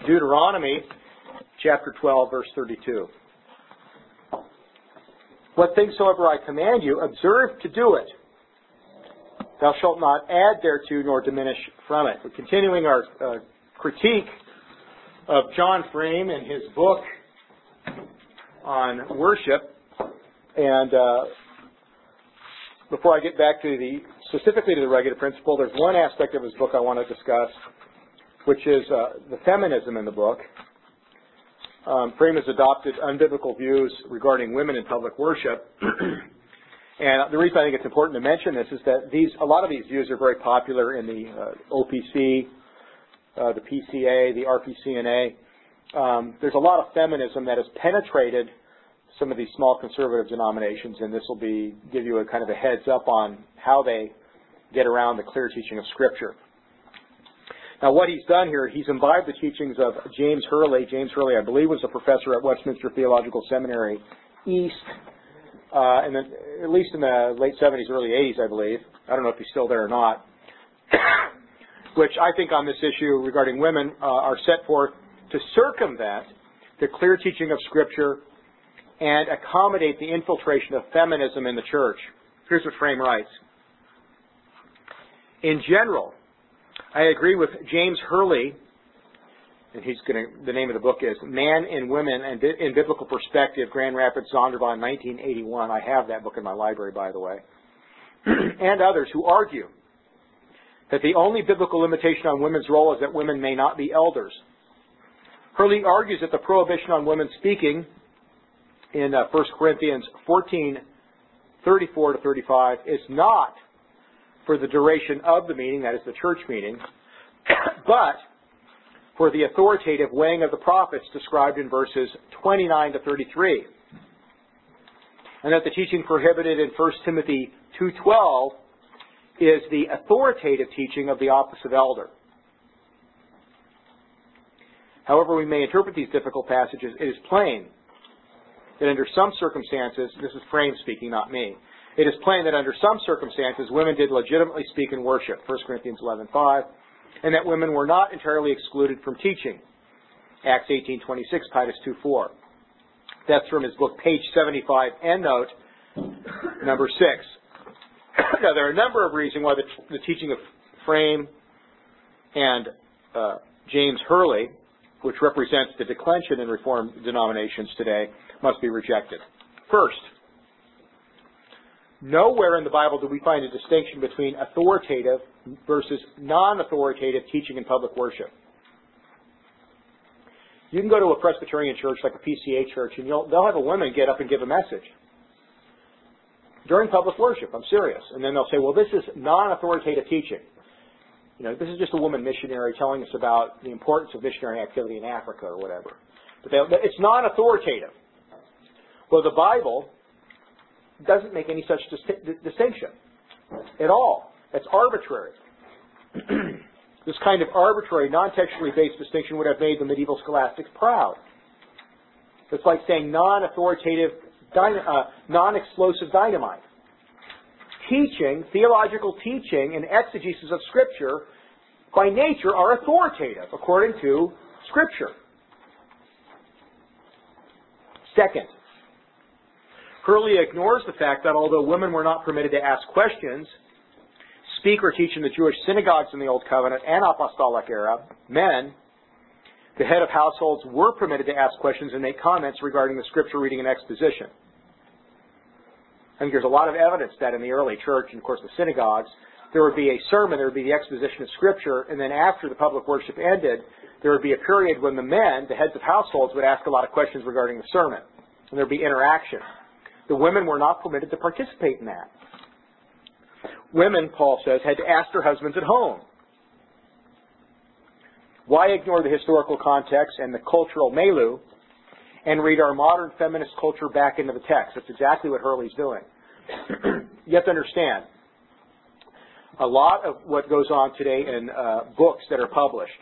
Deuteronomy chapter 12, verse 32. What things soever I command you, observe to do it. Thou shalt not add thereto nor diminish from it. We're continuing our critique of John Frame and his book on worship. And before I get back to specifically to the regular principle, there's one aspect of his book I want to discuss, which is the feminism in the book. Frame has adopted unbiblical views regarding women in public worship. And the reason I think it's important to mention this is that a lot of these views are very popular in the OPC, the PCA, the RPCNA. There's a lot of feminism that has penetrated some of these small conservative denominations, and this will give you a kind of a heads up on how they get around the clear teaching of Scripture. Now, what he's done here, he's imbibed the teachings of James Hurley. James Hurley, I believe, was a professor at Westminster Theological Seminary East, and then, at least in the late 70s, early 80s, I believe. I don't know if he's still there or not. Which I think on this issue regarding women are set forth to circumvent the clear teaching of Scripture and accommodate the infiltration of feminism in the church. Here's what Frame writes. In general, I agree with James Hurley, and the name of the book is Man and Women in Biblical Perspective, Grand Rapids, Zondervan, 1981. I have that book in my library, by the way. And others who argue that the only biblical limitation on women's role is that women may not be elders. Hurley argues that the prohibition on women speaking in 1 Corinthians 14:34-35 is not for the duration of the meeting, that is the church meeting, but for the authoritative weighing of the prophets described in verses 29-33. And that the teaching prohibited in 1 Timothy 2:12 is the authoritative teaching of the office of elder. However we may interpret these difficult passages, it is plain that under some circumstances, this is Frame speaking, not me, it is plain that under some circumstances women did legitimately speak in worship, 1 Corinthians 11:5, and that women were not entirely excluded from teaching, Acts 18:26, Titus 2:4. That's from his book, page 75, endnote number 6. Now, there are a number of reasons why the teaching of Frame and James Hurley, which represents the declension in Reformed denominations today, must be rejected. First, nowhere in the Bible do we find a distinction between authoritative versus non-authoritative teaching in public worship. You can go to a Presbyterian church like a PCA church, and they'll have a woman get up and give a message during public worship. I'm serious. And then they'll say, well, this is non-authoritative teaching. This is just a woman missionary telling us about the importance of missionary activity in Africa or whatever. But it's non-authoritative. Well, the Bible doesn't make any such distinction at all. It's arbitrary. This kind of arbitrary, non-textually based distinction would have made the medieval scholastics proud. It's like saying non-authoritative, non-explosive dynamite. Teaching, theological teaching, and exegesis of Scripture, by nature, are authoritative according to Scripture. Second, Hurley ignores the fact that although women were not permitted to ask questions, speak or teach in the Jewish synagogues in the Old Covenant and Apostolic era, men, the head of households, were permitted to ask questions and make comments regarding the Scripture reading and exposition. I think there's a lot of evidence that in the early church, and of course the synagogues, there would be a sermon, there would be the exposition of Scripture, and then after the public worship ended, there would be a period when the men, the heads of households, would ask a lot of questions regarding the sermon, and there would be interaction. The women were not permitted to participate in that. Women, Paul says, had to ask their husbands at home. Why ignore the historical context and the cultural milieu and read our modern feminist culture back into the text? That's exactly what Hurley's doing. You have to understand, a lot of what goes on today in books that are published,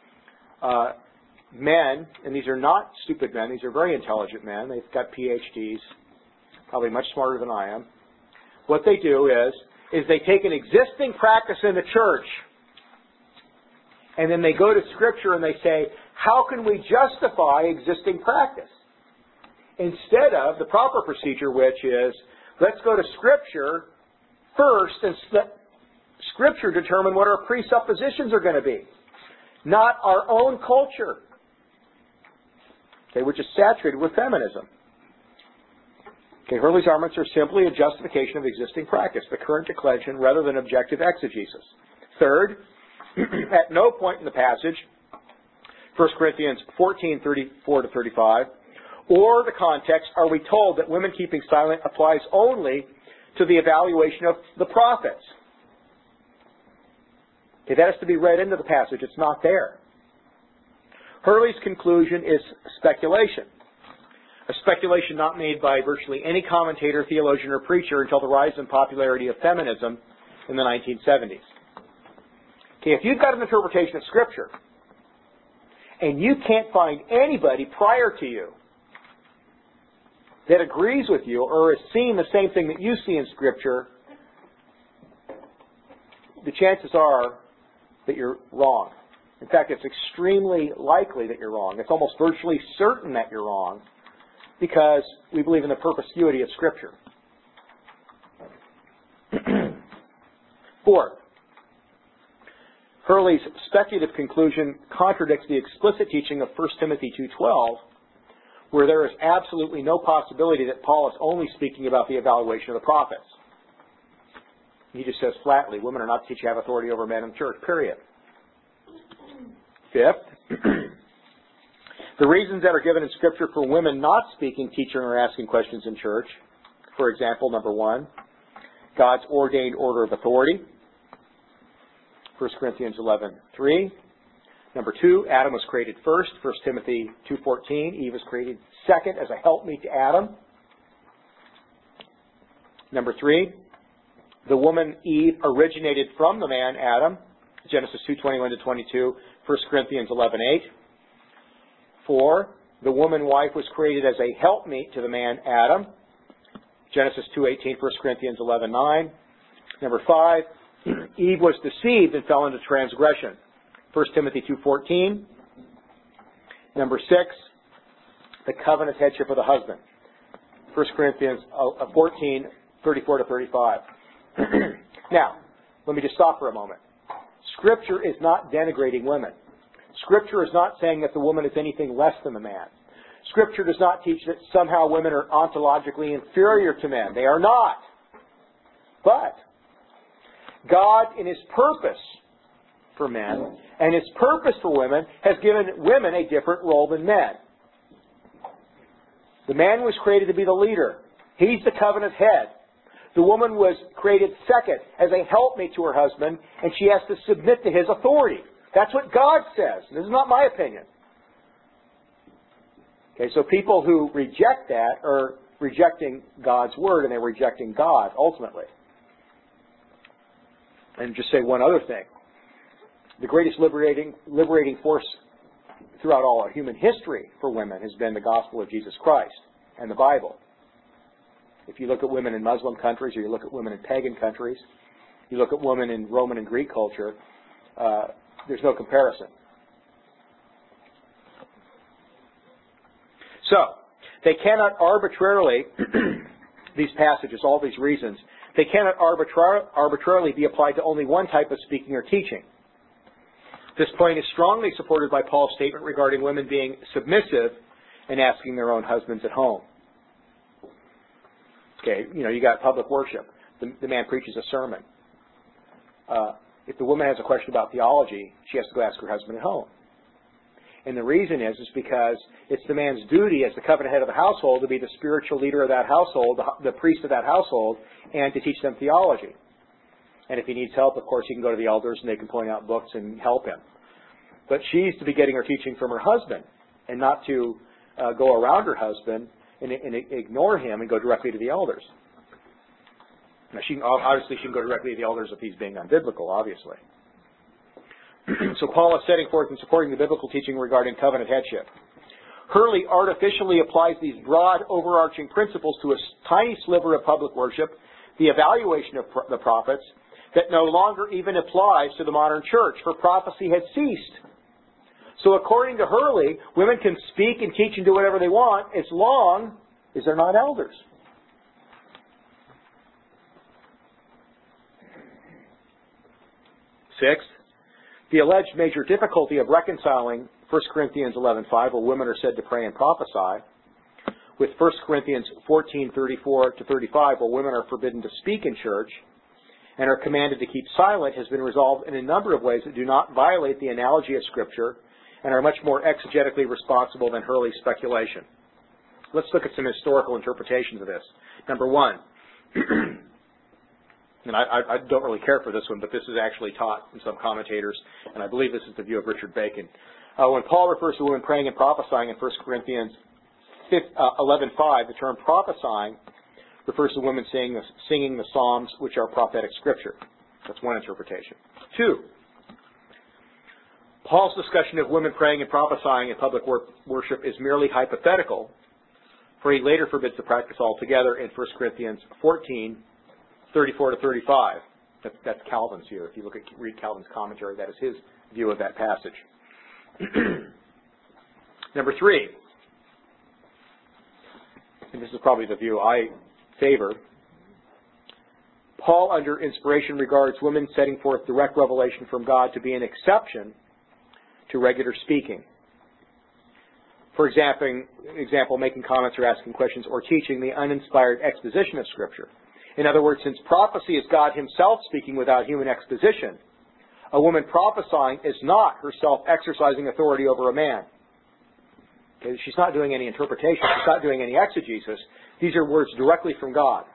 men, and these are not stupid men, these are very intelligent men, they've got PhDs, probably much smarter than I am. What they do is they take an existing practice in the church, and then they go to Scripture and they say, how can we justify existing practice? Instead of the proper procedure, which is, let's go to Scripture first and let Scripture determine what our presuppositions are going to be, not our own culture, okay, which is saturated with feminism. Okay, Hurley's arguments are simply a justification of existing practice, the current declension, rather than objective exegesis. Third, at no point in the passage, 1 Corinthians 14:34-35, or the context, are we told that women keeping silent applies only to the evaluation of the prophets. Okay, that has to be read into the passage. It's not there. Hurley's conclusion is speculation. A speculation not made by virtually any commentator, theologian, or preacher until the rise in popularity of feminism in the 1970s. Okay, if you've got an interpretation of Scripture, and you can't find anybody prior to you that agrees with you or has seen the same thing that you see in Scripture, the chances are that you're wrong. In fact, it's extremely likely that you're wrong. It's almost virtually certain that you're wrong, because we believe in the perspicuity of Scripture. Fourth, Hurley's speculative conclusion contradicts the explicit teaching of 1 Timothy 2:12, where there is absolutely no possibility that Paul is only speaking about the evaluation of the prophets. He just says flatly, women are not to teach you have authority over men in the church, period. Fifth, the reasons that are given in Scripture for women not speaking, teaching, or asking questions in church, for example, number 1, God's ordained order of authority, 1 Corinthians 11:3. Number 2, Adam was created first, 1 Timothy 2:14. Eve was created second as a helpmeet to Adam. Number 3, the woman Eve originated from the man Adam, Genesis 2:21-22, 1 Corinthians 11:8. 4, the woman wife was created as a helpmeet to the man Adam, Genesis 2:18, 1 Corinthians 11:9. Number 5, Eve was deceived and fell into transgression, 1 Timothy 2:14. Number 6, the covenant headship of the husband, 1 Corinthians 14:34-35. Now, let me just stop for a moment. Scripture is not denigrating women. Scripture is not saying that the woman is anything less than the man. Scripture does not teach that somehow women are ontologically inferior to men. They are not. But God, in His purpose for men and His purpose for women, has given women a different role than men. The man was created to be the leader. He's the covenant head. The woman was created second as a helpmate to her husband, and she has to submit to his authority. That's what God says. This is not my opinion. Okay, so people who reject that are rejecting God's Word, and they're rejecting God, ultimately. And just say one other thing. The greatest liberating force throughout all of human history for women has been the gospel of Jesus Christ and the Bible. If you look at women in Muslim countries, or you look at women in pagan countries, you look at women in Roman and Greek culture, there's no comparison. So, they cannot arbitrarily, these passages, all these reasons, they cannot arbitrarily be applied to only one type of speaking or teaching. This point is strongly supported by Paul's statement regarding women being submissive and asking their own husbands at home. Okay, you got public worship. The man preaches a sermon. If the woman has a question about theology, she has to go ask her husband at home. And the reason is because it's the man's duty as the covenant head of the household to be the spiritual leader of that household, the priest of that household, and to teach them theology. And if he needs help, of course, he can go to the elders and they can point out books and help him. But she's to be getting her teaching from her husband and not to go around her husband and ignore him and go directly to the elders. Now, obviously, she can go directly to the elders if he's being unbiblical, obviously. So Paul is setting forth and supporting the biblical teaching regarding covenant headship. Hurley artificially applies these broad, overarching principles to a tiny sliver of public worship, the evaluation of the prophets, that no longer even applies to the modern church, for prophecy had ceased. So according to Hurley, women can speak and teach and do whatever they want as long as they're not elders. Sixth, the alleged major difficulty of reconciling 1 Corinthians 11:5, where women are said to pray and prophesy, with 1 Corinthians 14:34-35, where women are forbidden to speak in church and are commanded to keep silent, has been resolved in a number of ways that do not violate the analogy of Scripture and are much more exegetically responsible than Hurley's speculation. Let's look at some historical interpretations of this. Number one, and I don't really care for this one, but this is actually taught in some commentators, and I believe this is the view of Richard Bacon. When Paul refers to women praying and prophesying in 1 Corinthians 11:5, the term prophesying refers to women singing the Psalms, which are prophetic scripture. That's one interpretation. Two, Paul's discussion of women praying and prophesying in public worship is merely hypothetical, for he later forbids the practice altogether in 1 Corinthians 14:34-35. That's Calvin's view. If you read Calvin's commentary, that is his view of that passage. Number three, and this is probably the view I favor, Paul, under inspiration, regards women setting forth direct revelation from God to be an exception to regular speaking. For example, making comments or asking questions or teaching the uninspired exposition of Scripture. In other words, since prophecy is God himself speaking without human exposition, a woman prophesying is not herself exercising authority over a man. Okay, she's not doing any interpretation. She's not doing any exegesis. These are words directly from God.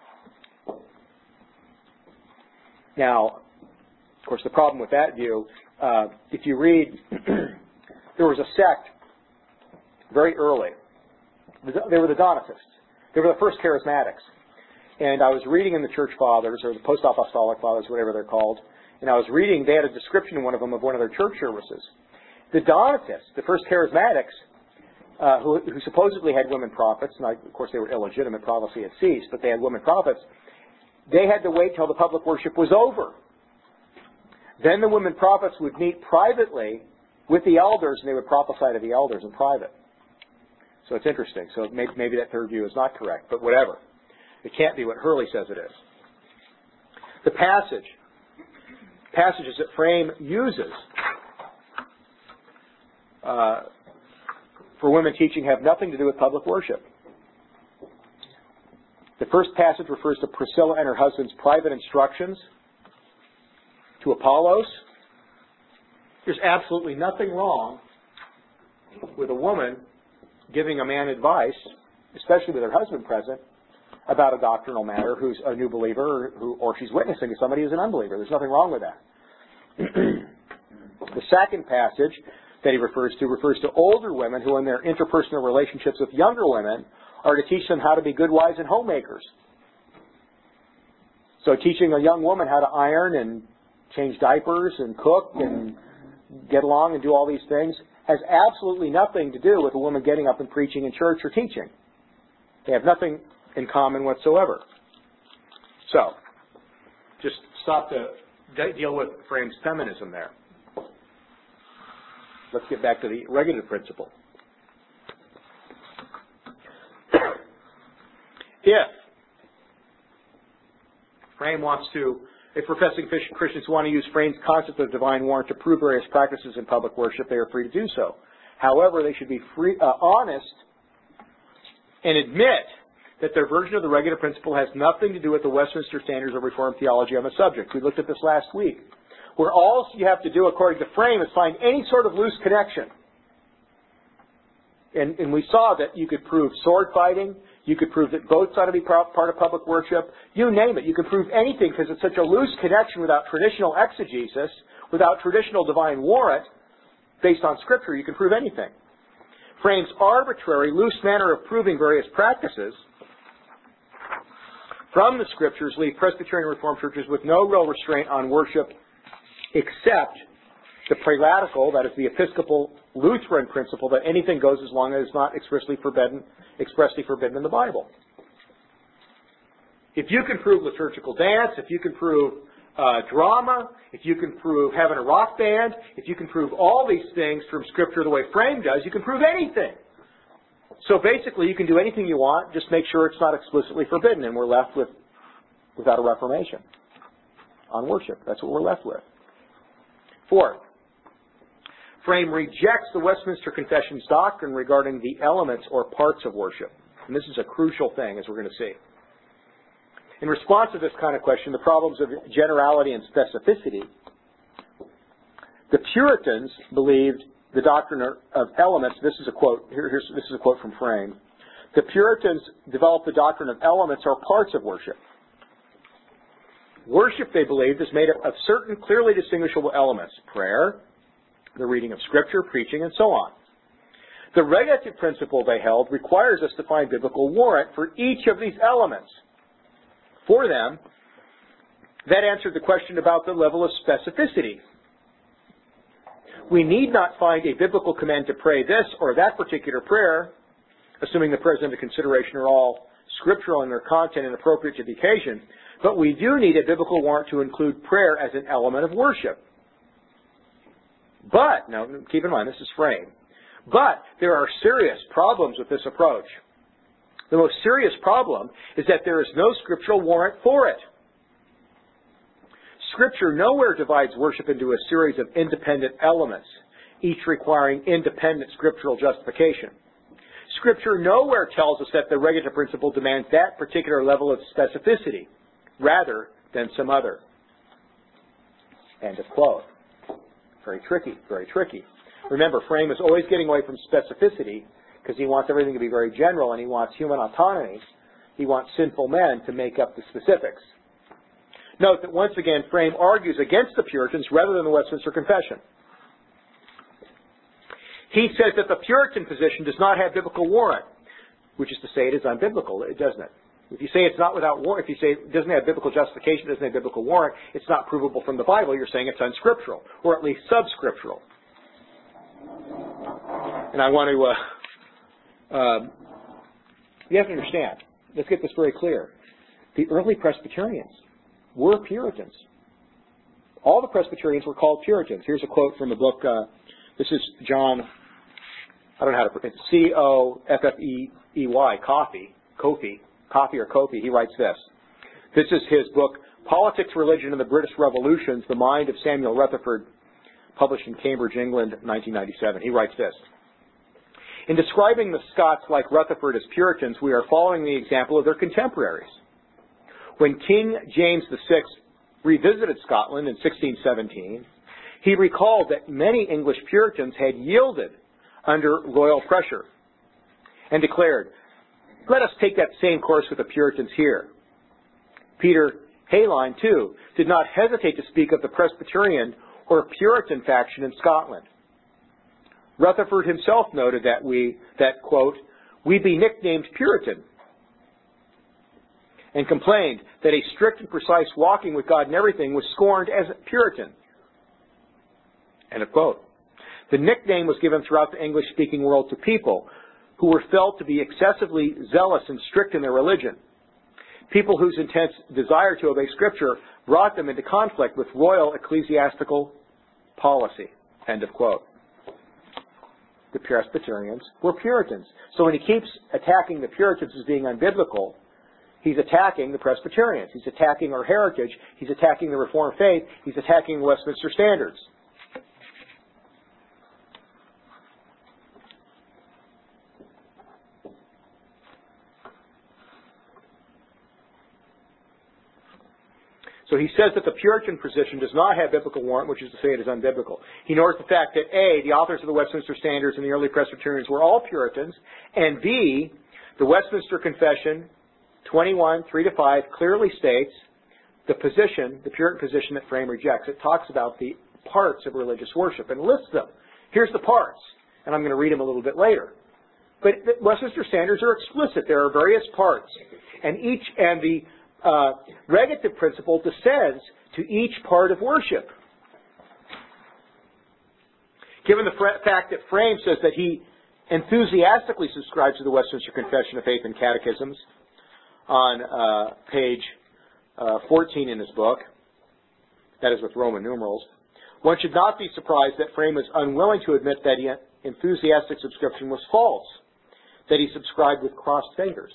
Now, of course, the problem with that view, if you read, there was a sect very early. They were the Donatists. They were the first charismatics. And I was reading in the Church Fathers, or the Post-Apostolic Fathers, whatever they're called, and I was reading, they had a description in one of them of one of their church services. The Donatists, the first charismatics, who supposedly had women prophets, and of course they were illegitimate, prophecy had ceased, but they had women prophets, they had to wait till the public worship was over. Then the women prophets would meet privately with the elders, and they would prophesy to the elders in private. So it's interesting. So maybe that third view is not correct, but whatever. It can't be what Hurley says it is. The passages that Frame uses for women teaching have nothing to do with public worship. The first passage refers to Priscilla and her husband's private instructions to Apollos. There's absolutely nothing wrong with a woman giving a man advice, especially with her husband present, about a doctrinal matter who's a new believer or she's witnessing to somebody who's an unbeliever. There's nothing wrong with that. The second passage that he refers to older women who in their interpersonal relationships with younger women are to teach them how to be good wives and homemakers. So teaching a young woman how to iron and change diapers and cook and get along and do all these things has absolutely nothing to do with a woman getting up and preaching in church or teaching. They have nothing in common whatsoever. So, just stop to deal with Frame's feminism there. Let's get back to the regulative principle. If professing Christians want to use Frame's concept of divine warrant to prove various practices in public worship, they are free to do so. However, they should be honest and admit that their version of the regulative principle has nothing to do with the Westminster Standards of Reformed theology on the subject. We looked at this last week, where all you have to do, according to Frame, is find any sort of loose connection. And we saw that you could prove sword fighting, you could prove that votes ought to be part of public worship, you name it. You could prove anything because it's such a loose connection without traditional exegesis, without traditional divine warrant, based on Scripture, you can prove anything. Frame's arbitrary, loose manner of proving various practices from the Scriptures leave Presbyterian Reformed churches with no real restraint on worship except the prelatical, that is the Episcopal Lutheran principle that anything goes as long as it's not expressly forbidden in the Bible. If you can prove liturgical dance, if you can prove drama, if you can prove having a rock band, if you can prove all these things from Scripture the way Frame does, you can prove anything. So basically, you can do anything you want, just make sure it's not explicitly forbidden, and we're left without a reformation on worship. That's what we're left with. Fourth, Frame rejects the Westminster Confession's doctrine regarding the elements or parts of worship. And this is a crucial thing, as we're going to see. In response to this kind of question, the problems of generality and specificity, the Puritans believed the doctrine of elements. This is a quote. This is a quote from Frame. The Puritans developed the doctrine of elements or parts of worship. Worship, they believed, is made up of certain clearly distinguishable elements: prayer, the reading of Scripture, preaching, and so on. The regulative principle, they held, requires us to find biblical warrant for each of these elements. For them, that answered the question about the level of specificity. We need not find a biblical command to pray this or that particular prayer, assuming the prayers under consideration are all scriptural in their content and appropriate to the occasion, but we do need a biblical warrant to include prayer as an element of worship. But, now keep in mind, this is Frame, but there are serious problems with this approach. The most serious problem is that there is no scriptural warrant for it. Scripture nowhere divides worship into a series of independent elements, each requiring independent scriptural justification. Scripture nowhere tells us that the regulative principle demands that particular level of specificity, rather than some other. End of quote. Very tricky, very tricky. Remember, Frame is always getting away from specificity because he wants everything to be very general and he wants human autonomy. He wants sinful men to make up the specifics. Note that once again, Frame argues against the Puritans rather than the Westminster Confession. He says that the Puritan position does not have biblical warrant, which is to say it is unbiblical, doesn't it? If you say it's not without warrant, if you say it doesn't have biblical justification, doesn't have biblical warrant, it's not provable from the Bible, you're saying it's unscriptural, or at least subscriptural. And I want to, you have to understand, let's get this very clear. The early Presbyterians were Puritans. All the Presbyterians were called Puritans. Here's a quote from the book, this is John, I don't know how to pronounce it, Coffey. He writes this. This is his book, Politics, Religion, and the British Revolutions, The Mind of Samuel Rutherford, published in Cambridge, England, 1997. He writes this. In describing the Scots like Rutherford as Puritans, we are following the example of their contemporaries. When King James VI revisited Scotland in 1617, he recalled that many English Puritans had yielded under royal pressure and declared, "Let us take that same course with the Puritans here." Peter Hayline, too, did not hesitate to speak of the Presbyterian or Puritan faction in Scotland. Rutherford himself noted that, quote, "we be nicknamed Puritan," and complained that a strict and precise walking with God in everything was scorned as Puritan. End of quote. The nickname was given throughout the English-speaking world to people who were felt to be excessively zealous and strict in their religion. People whose intense desire to obey Scripture brought them into conflict with royal ecclesiastical policy. End of quote. The Presbyterians were Puritans. So when he keeps attacking the Puritans as being unbiblical, he's attacking the Presbyterians. He's attacking our heritage. He's attacking the Reformed faith. He's attacking the Westminster Standards. So he says that the Puritan position does not have biblical warrant, which is to say it is unbiblical. He ignores the fact that A, the authors of the Westminster Standards and the early Presbyterians were all Puritans, and B, the Westminster Confession 21:3-5 clearly states the position, the Puritan position that Frame rejects. It talks about the parts of religious worship and lists them. Here's the parts, and I'm going to read them a little bit later. But the Westminster Standards are explicit. There are various parts, and the regulative principle descends to each part of worship. Given the fact that Frame says that he enthusiastically subscribes to the Westminster Confession of Faith and Catechisms on page 14 in his book, that is with Roman numerals, one should not be surprised that Frame was unwilling to admit that the enthusiastic subscription was false, that he subscribed with crossed fingers.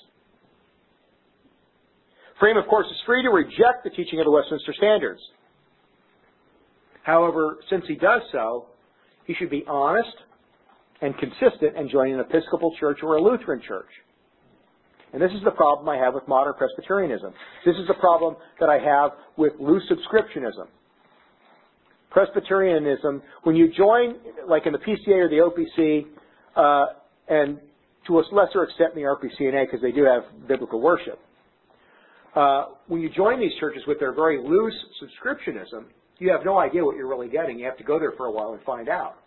Frame, of course, is free to reject the teaching of the Westminster Standards. However, since he does so, he should be honest and consistent and join an Episcopal church or a Lutheran church. And this is the problem I have with modern Presbyterianism. This is the problem that I have with loose subscriptionism. Presbyterianism, when you join, like in the PCA or the OPC, and to a lesser extent in the RPCNA, because they do have biblical worship, when you join these churches with their very loose subscriptionism, you have no idea what you're really getting. You have to go there for a while and find out.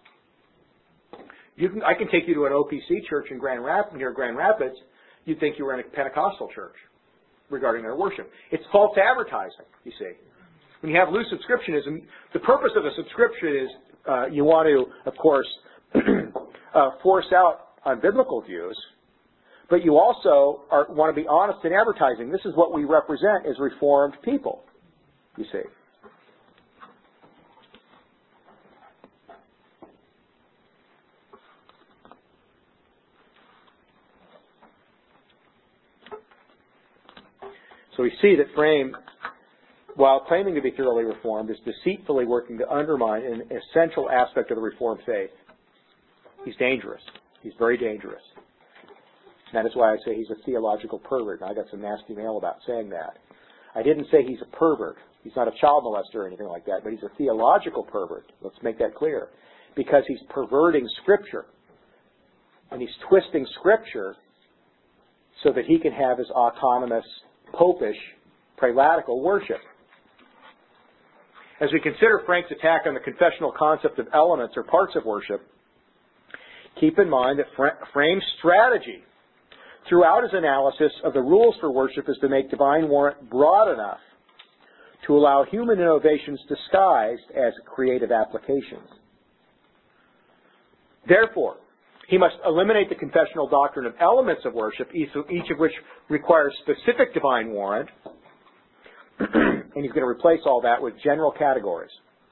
I can take you to an OPC church in near Grand Rapids. You'd think you were in a Pentecostal church regarding their worship. It's false advertising, you see. When you have loose subscriptionism, the purpose of a subscription is you want to, of course, force out unbiblical views, but you also want to be honest in advertising. This is what we represent as Reformed people, you see. So we see that Frame, while claiming to be thoroughly Reformed, is deceitfully working to undermine an essential aspect of the Reformed faith. He's dangerous. He's very dangerous. That is why I say he's a theological pervert. And I got some nasty mail about saying that. I didn't say he's a pervert. He's not a child molester or anything like that, but he's a theological pervert. Let's make that clear. Because he's perverting Scripture. And he's twisting Scripture so that he can have his autonomous, popish, prelatical worship. As we consider Frank's attack on the confessional concept of elements or parts of worship, keep in mind that Frame's strategy throughout his analysis of the rules for worship is to make divine warrant broad enough to allow human innovations disguised as creative applications. Therefore, he must eliminate the confessional doctrine of elements of worship, each of which requires specific divine warrant, and he's going to replace all that with general categories.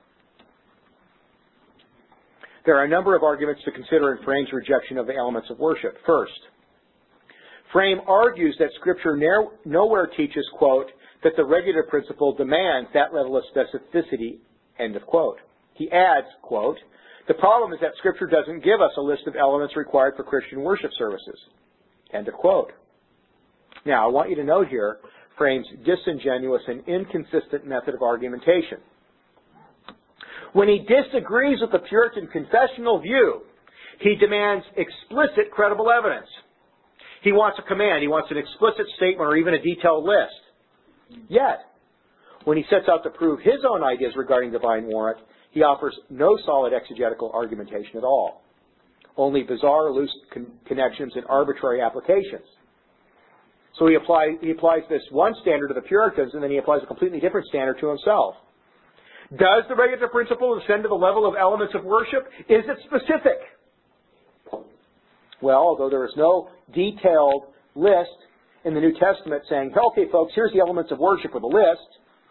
There are a number of arguments to consider in Frame's rejection of the elements of worship. First, Frame argues that Scripture nowhere teaches, quote, that the regulative principle demands that level of specificity, end of quote. He adds, quote, the problem is that Scripture doesn't give us a list of elements required for Christian worship services, end of quote. Now, I want you to note here Frame's disingenuous and inconsistent method of argumentation. When he disagrees with the Puritan confessional view, he demands explicit, credible evidence. He wants a command. He wants an explicit statement or even a detailed list. Yet, when he sets out to prove his own ideas regarding divine warrant, he offers no solid exegetical argumentation at all. Only bizarre, loose connections and arbitrary applications. So he applies this one standard to the Puritans, and then he applies a completely different standard to himself. Does the regulative principle ascend to the level of elements of worship? Is it specific? Well, although there is no detailed list in the New Testament saying, okay, folks, here's the elements of worship with a list.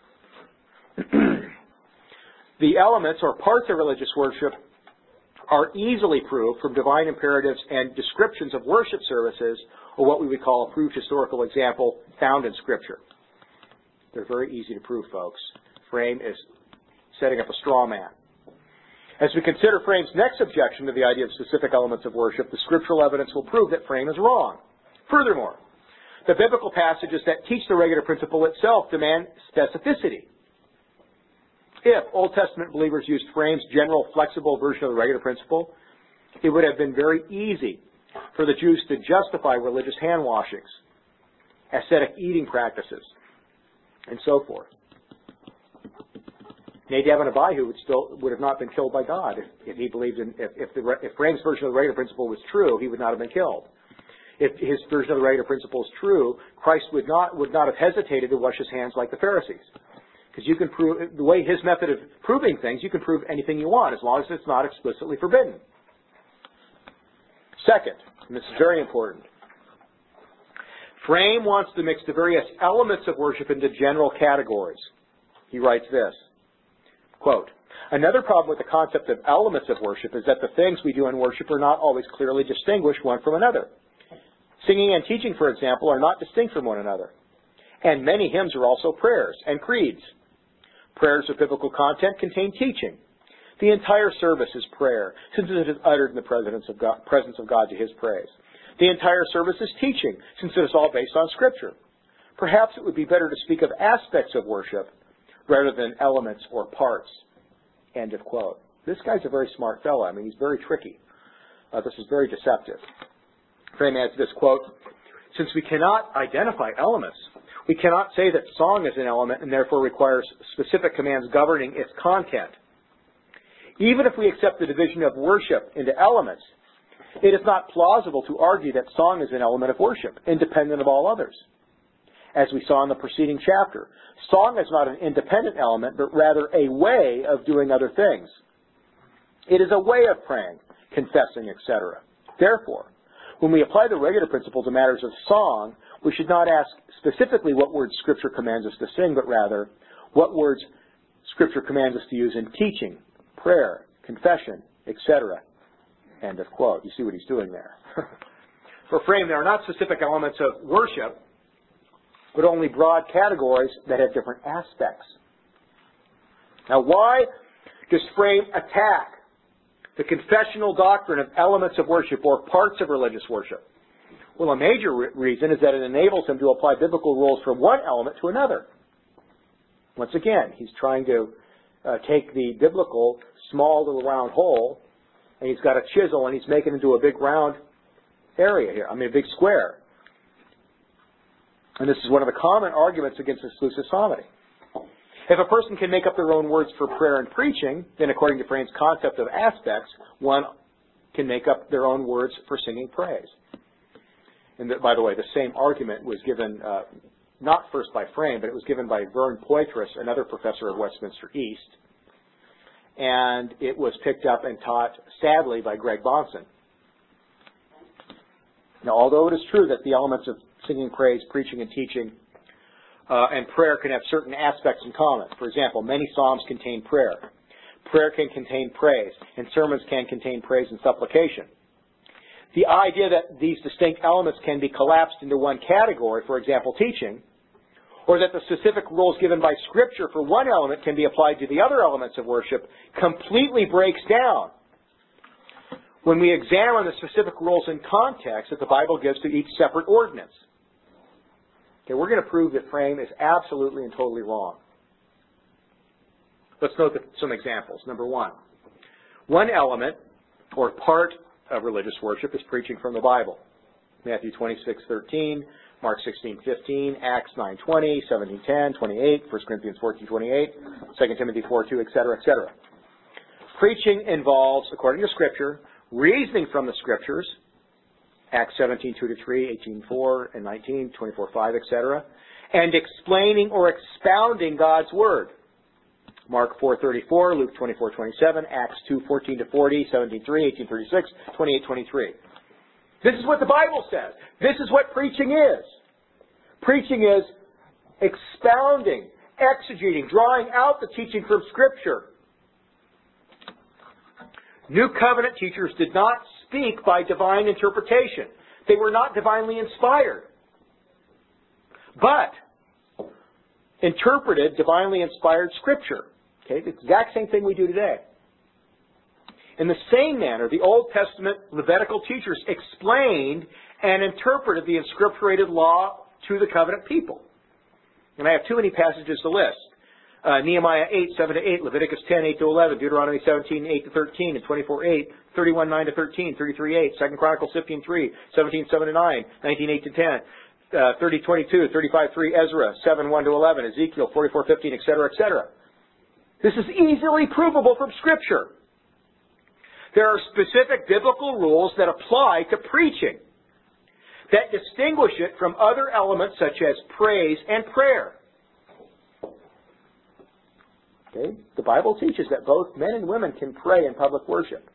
The elements or parts of religious worship are easily proved from divine imperatives and descriptions of worship services, or what we would call a proved historical example found in Scripture. They're very easy to prove, folks. Frame is setting up a straw man. As we consider Frame's next objection to the idea of specific elements of worship, the scriptural evidence will prove that Frame is wrong. Furthermore, the biblical passages that teach the regulative principle itself demand specificity. If Old Testament believers used Frame's general flexible version of the regulative principle, it would have been very easy for the Jews to justify religious hand washings, ascetic eating practices, and so forth. Nadab and Abihu would have not been killed by God if he believed in if Frame's version of the regulative principle was true, he would not have been killed. If his version of the regulative principle is true, Christ would not have hesitated to wash his hands like the Pharisees. Because you can prove, the way his method of proving things, you can prove anything you want as long as it's not explicitly forbidden. Second, and this is very important, Frame wants to mix the various elements of worship into general categories. He writes this: Quote, another problem with the concept of elements of worship is that the things we do in worship are not always clearly distinguished one from another. Singing and teaching, for example, are not distinct from one another. And many hymns are also prayers and creeds. Prayers of biblical content contain teaching. The entire service is prayer, since it is uttered in the presence of God to His praise. The entire service is teaching, since it is all based on Scripture. Perhaps it would be better to speak of aspects of worship rather than elements or parts. End of quote. This guy's a very smart fellow. I mean, he's very tricky. This is very deceptive. Frame adds this, quote, since we cannot identify elements, we cannot say that song is an element and therefore requires specific commands governing its content. Even if we accept the division of worship into elements, it is not plausible to argue that song is an element of worship, independent of all others. As we saw in the preceding chapter, song is not an independent element, but rather a way of doing other things. It is a way of praying, confessing, etc. Therefore, when we apply the regular principle to matters of song, we should not ask specifically what words Scripture commands us to sing, but rather what words Scripture commands us to use in teaching, prayer, confession, etc. End of quote. You see what he's doing there. For Frame, there are not specific elements of worship, but only broad categories that have different aspects. Now, why does Frame attack the confessional doctrine of elements of worship or parts of religious worship? Well, a major reason is that it enables him to apply biblical rules from one element to another. Once again, he's trying to take the biblical small little round hole, and he's got a chisel, and he's making it into a big round area here. I mean, a big square. And this is one of the common arguments against exclusive psalmody. If a person can make up their own words for prayer and preaching, then according to Frame's concept of aspects, one can make up their own words for singing praise. And by the way, the same argument was given, not first by Frame, but it was given by Vern Poitras, another professor of Westminster East. And it was picked up and taught, sadly, by Greg Bahnsen. Now, although it is true that the elements of singing praise, preaching, and teaching and prayer can have certain aspects in common. For example, many psalms contain prayer. Prayer can contain praise, and sermons can contain praise and supplication. The idea that these distinct elements can be collapsed into one category, for example, teaching, or that the specific rules given by Scripture for one element can be applied to the other elements of worship, completely breaks down when we examine the specific rules and context that the Bible gives to each separate ordinance. Okay, we're going to prove that Frame is absolutely and totally wrong. Let's note some examples. Number one element or part of religious worship is preaching from the Bible. Matthew 26:13, Mark 16:15, Acts 9:20, 17:10, 28, 1 Corinthians 14:28, 2 Timothy 4:2, etc., etc. Preaching involves, according to Scripture, reasoning from the Scriptures, Acts 17:2-3, 18:4 and 19, 24:5, etc., and explaining or expounding God's Word. Mark 4:34, Luke 24:27, Acts 2:14-40, 17:3, 18:36, 28:23. This is what the Bible says. This is what preaching is. Preaching is expounding, exegeting, drawing out the teaching from Scripture. New Covenant teachers did not speak by divine interpretation. They were not divinely inspired, but interpreted divinely inspired Scripture. Okay, the exact same thing we do today. In the same manner, the Old Testament Levitical teachers explained and interpreted the inscripturated law to the covenant people. And I have too many passages to list. Nehemiah 8:7-8, Leviticus 10:8-11, Deuteronomy 17:8-13, and 24:8, 31:9-13, 33:8, 2 Chronicles 15:3, 17:7-9, 19:8-10, 30:22, 35:3, Ezra 7:1-11, Ezekiel 44:15, etc., etc. This is easily provable from Scripture. There are specific biblical rules that apply to preaching that distinguish it from other elements such as praise and prayer. Okay? The Bible teaches that both men and women can pray in public worship.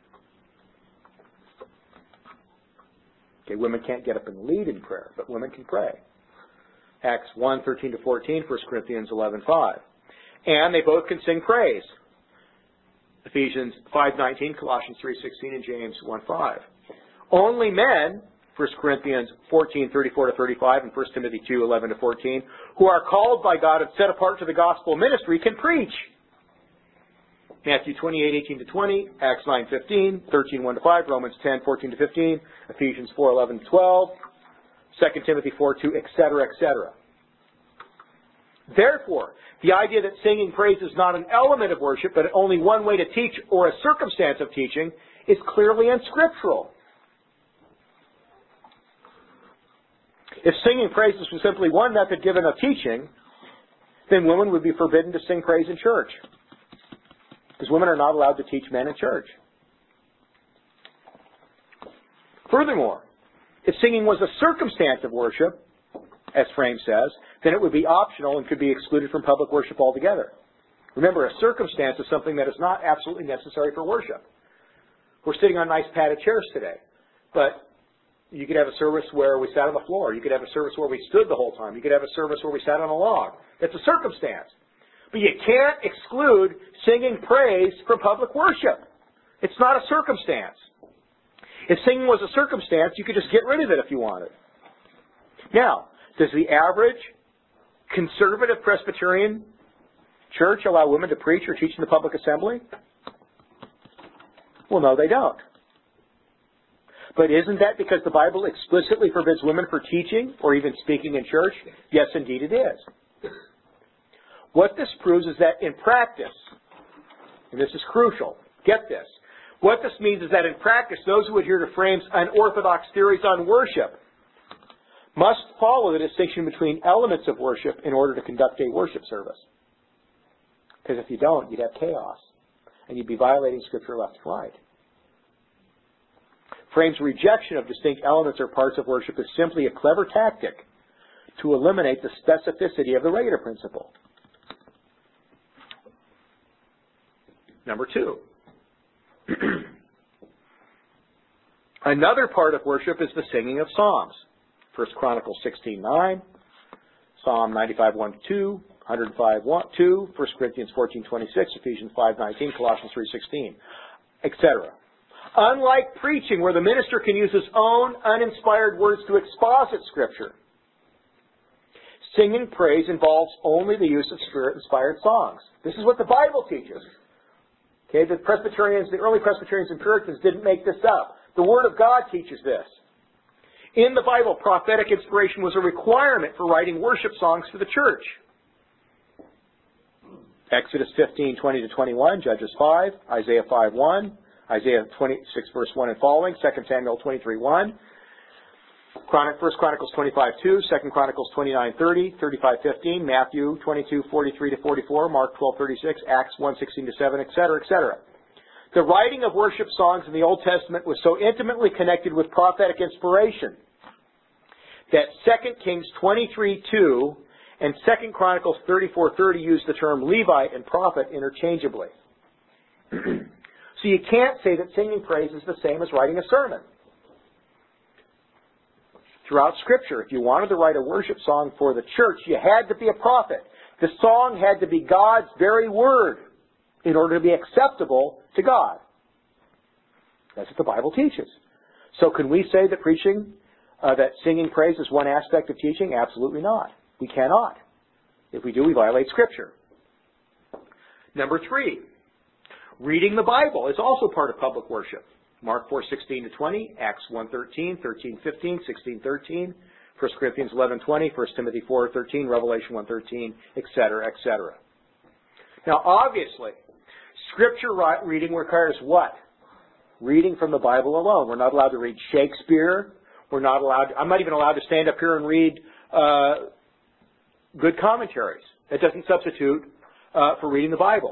Okay, women can't get up and lead in prayer, but women can pray. Acts 1:13-14, 1 Corinthians 11:5. And they both can sing praise. Ephesians 5:19, Colossians 3:16, and James 1:5. Only men, 1 Corinthians 14:34-35 and 1 Timothy 2:11-14, who are called by God and set apart to the gospel ministry can preach. Matthew 28:18-20, Acts 9:15, 13:1-5, Romans 10:14-15, Ephesians 4:11-12, 2 Timothy 4:2, etc., etc. Therefore, the idea that singing praise is not an element of worship, but only one way to teach or a circumstance of teaching, is clearly unscriptural. If singing praises was simply one method given of teaching, then women would be forbidden to sing praise in church. Because women are not allowed to teach men in church. Furthermore, if singing was a circumstance of worship, as Frame says, then it would be optional and could be excluded from public worship altogether. Remember, a circumstance is something that is not absolutely necessary for worship. We're sitting on nice padded chairs today, but you could have a service where we sat on the floor. You could have a service where we stood the whole time. You could have a service where we sat on a log. That's a circumstance. But you can't exclude singing praise from public worship. It's not a circumstance. If singing was a circumstance, you could just get rid of it if you wanted. Now, does the average conservative Presbyterian church allow women to preach or teach in the public assembly? Well, no, they don't. But isn't that because the Bible explicitly forbids women from teaching or even speaking in church? Yes, indeed it is. What this proves is that in practice, and this is crucial, get this, what this means is that in practice, those who adhere to Frame's unorthodox theories on worship must follow the distinction between elements of worship in order to conduct a worship service. Because if you don't, you'd have chaos, and you'd be violating Scripture left and right. Frame's rejection of distinct elements or parts of worship is simply a clever tactic to eliminate the specificity of the regular principle. Number 2. Another part of worship is the singing of psalms. 1 Chronicles 16:9, Psalm 95:1-2, 105:2, 1 Corinthians 14:26, Ephesians 5:19, Colossians 3:16, etc. Unlike preaching, where the minister can use his own uninspired words to exposit Scripture, singing praise involves only the use of Spirit-inspired songs. This is what the Bible teaches. Okay, the early Presbyterians and Puritans didn't make this up. The Word of God teaches this. In the Bible, prophetic inspiration was a requirement for writing worship songs for the church. Exodus 15:20-21, Judges 5, Isaiah 5:1, Isaiah 26 verse 1 and following, 2 Samuel 23:1, 1 Chronicles 25:2, 2 Chronicles 29:30, 35:15, Matthew 22:43-44, Mark 12:36, Acts 1:16-7, etc., etc. The writing of worship songs in the Old Testament was so intimately connected with prophetic inspiration that 2 Kings 23:2 and 2 Chronicles 34:30 use the term Levite and prophet interchangeably. So you can't say that singing praise is the same as writing a sermon. Throughout Scripture, if you wanted to write a worship song for the church, you had to be a prophet. The song had to be God's very word in order to be acceptable to God. That's what the Bible teaches. So can we say that that singing praise is one aspect of teaching? Absolutely not. We cannot. If we do, we violate Scripture. Number 3, reading the Bible is also part of public worship. Mark 4:16-20, Acts 1:13, 13:15, 16:13, 1 Corinthians 11:20, 1 Timothy 4:13, Revelation 1:13, etc., etc. Now, obviously, Scripture reading requires what? Reading from the Bible alone. We're not allowed to read Shakespeare. I'm not even allowed to stand up here and read good commentaries. That doesn't substitute for reading the Bible.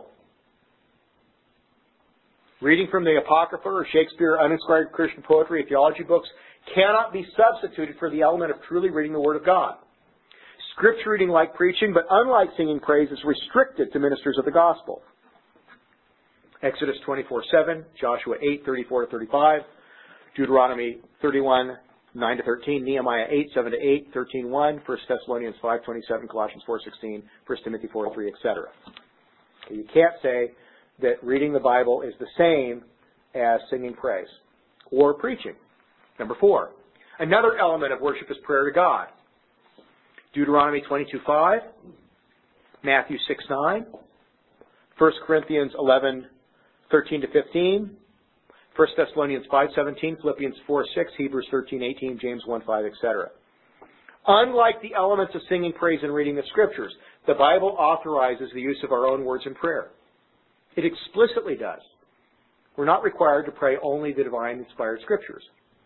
Reading from the Apocrypha or Shakespeare, uninspired Christian poetry, and theology books cannot be substituted for the element of truly reading the Word of God. Scripture reading, like preaching, but unlike singing praise, is restricted to ministers of the gospel. Exodus 24:7, Joshua 8:34-35, Deuteronomy 31:9-13, Nehemiah 8:7-8, 13:1, 1 Thessalonians 5:27, Colossians 4:16, 1 Timothy 4:3, etc. You can't say that reading the Bible is the same as singing praise or preaching. Number 4, another element of worship is prayer to God. Deuteronomy 22:5, Matthew 6:9, 1 Corinthians 11:13 to 15, 1 Thessalonians 5:17, Philippians 4:6, Hebrews 13:18, James 1:5, etc. Unlike the elements of singing praise and reading the Scriptures, the Bible authorizes the use of our own words in prayer. It explicitly does. We're not required to pray only the divine inspired Scriptures.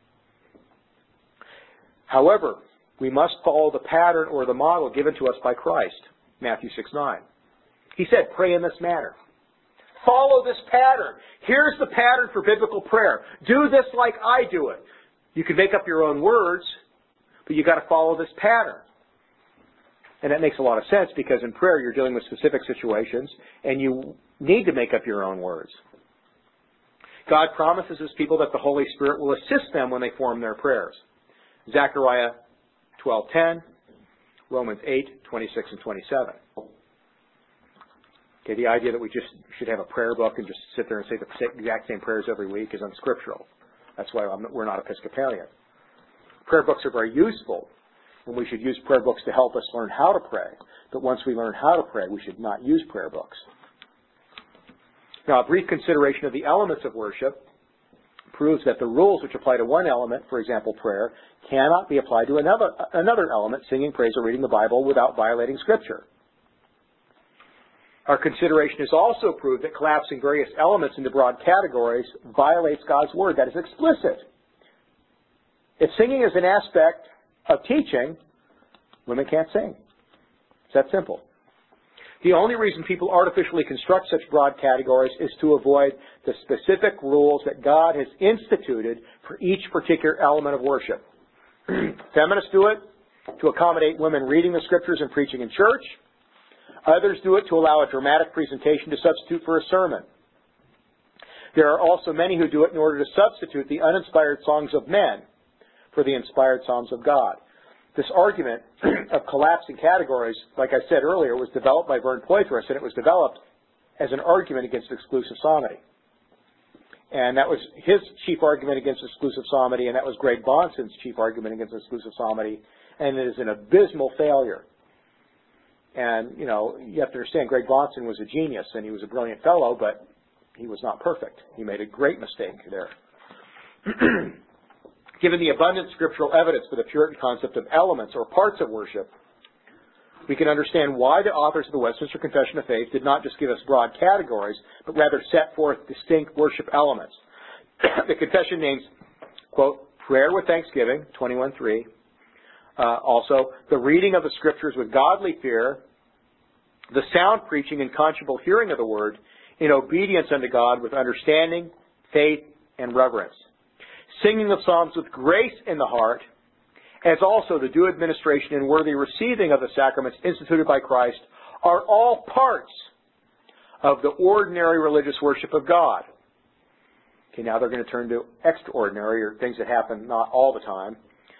However, we must follow the pattern or the model given to us by Christ, Matthew 6:9. He said, pray in this manner. Follow this pattern. Here's the pattern for biblical prayer. Do this like I do it. You can make up your own words, but you've got to follow this pattern. And that makes a lot of sense because in prayer you're dealing with specific situations and you need to make up your own words. God promises His people that the Holy Spirit will assist them when they form their prayers. Zechariah 12:10, Romans 8:26 and 27. Okay, the idea that we just should have a prayer book and just sit there and say the exact same prayers every week is unscriptural. That's why we're not Episcopalian. Prayer books are very useful, and we should use prayer books to help us learn how to pray. But once we learn how to pray, we should not use prayer books. Now, a brief consideration of the elements of worship proves that the rules which apply to one element, for example, prayer, cannot be applied to another element, singing praise or reading the Bible, without violating Scripture. Our consideration has also proved that collapsing various elements into broad categories violates God's Word. That is explicit. If singing is an aspect of teaching, women can't sing. It's that simple. The only reason people artificially construct such broad categories is to avoid the specific rules that God has instituted for each particular element of worship. Feminists do it to accommodate women reading the Scriptures and preaching in church. Others do it to allow a dramatic presentation to substitute for a sermon. There are also many who do it in order to substitute the uninspired songs of men for the inspired songs of God. This argument of collapsing categories, like I said earlier, was developed by Vern Poythress, and it was developed as an argument against exclusive psalmody. And that was his chief argument against exclusive psalmody, and that was Greg Bahnsen's chief argument against exclusive psalmody, and it is an abysmal failure. And, you know, you have to understand, Greg Bahnsen was a genius, and he was a brilliant fellow, but he was not perfect. He made a great mistake there. Given the abundant scriptural evidence for the Puritan concept of elements or parts of worship, we can understand why the authors of the Westminster Confession of Faith did not just give us broad categories, but rather set forth distinct worship elements. The confession names, quote, prayer with thanksgiving, 21:3. Also, the reading of the Scriptures with godly fear, the sound preaching and conscionable hearing of the Word, in obedience unto God with understanding, faith, and reverence. Singing of psalms with grace in the heart, as also the due administration and worthy receiving of the sacraments instituted by Christ, are all parts of the ordinary religious worship of God. Okay, now they're going to turn to extraordinary, or things that happen not all the time.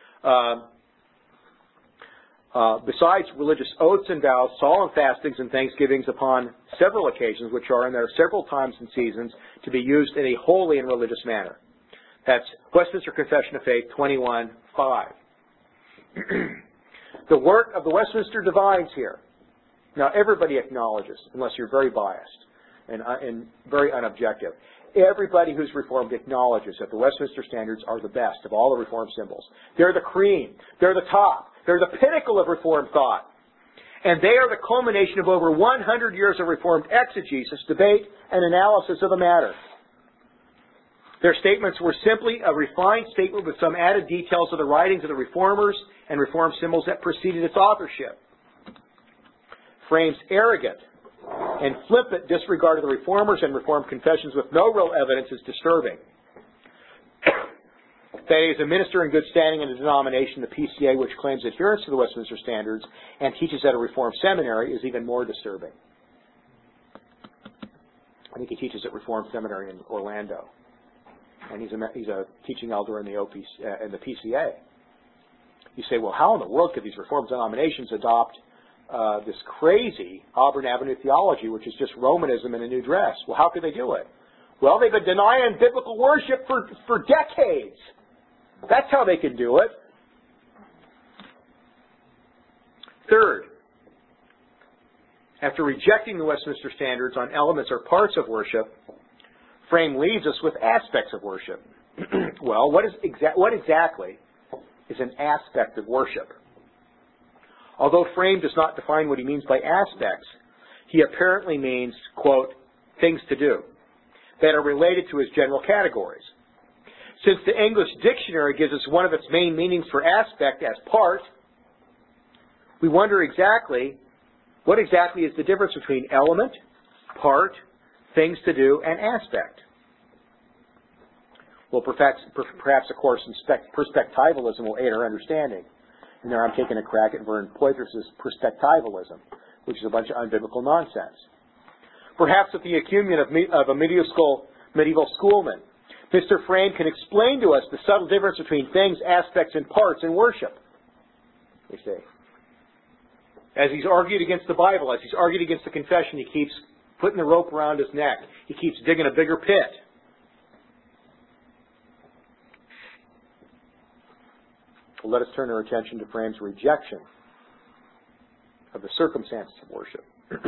Besides religious oaths and vows, solemn fastings and thanksgivings upon several occasions, which are in there several times and seasons, to be used in a holy and religious manner. That's Westminster Confession of Faith 21:5. The work of the Westminster Divines here. Now, everybody acknowledges, unless you're very biased and very unobjective, everybody who's Reformed acknowledges that the Westminster Standards are the best of all the Reformed symbols. They're the cream. They're the top. They're the pinnacle of Reformed thought. And they are the culmination of over 100 years of Reformed exegesis, debate, and analysis of the matter. Their statements were simply a refined statement with some added details of the writings of the Reformers and Reformed symbols that preceded its authorship. Frame's arrogant and flippant disregard of the Reformers and Reformed confessions with no real evidence is disturbing. That he is a minister in good standing in a denomination, the PCA, which claims adherence to the Westminster Standards and teaches at a Reformed seminary, is even more disturbing. I think he teaches at Reformed Seminary in Orlando. And he's a teaching elder in the PCA. You say, well, how in the world could these Reformed denominations adopt this crazy Auburn Avenue theology, which is just Romanism in a new dress. Well, how could they do it? Well, they've been denying biblical worship for decades. That's how they can do it. Third, after rejecting the Westminster Standards on elements or parts of worship, Frame leaves us with aspects of worship. Well, what exactly is an aspect of worship? Although Frame does not define what he means by aspects, he apparently means, quote, things to do that are related to his general categories. Since the English dictionary gives us one of its main meanings for aspect as part, we wonder what exactly is the difference between element, part, things to do, and aspect. Well, perhaps a course in perspectivalism will aid our understanding. And there I'm taking a crack at Vern Poythress' perspectivalism, which is a bunch of unbiblical nonsense. Perhaps with the acumen of a medieval schoolman, Mr. Frame can explain to us the subtle difference between things, aspects, and parts in worship. You see. As he's argued against the Bible, as he's argued against the confession, he keeps putting the rope around his neck. He keeps digging a bigger pit. Well, let us turn our attention to Frame's rejection of the circumstances of worship.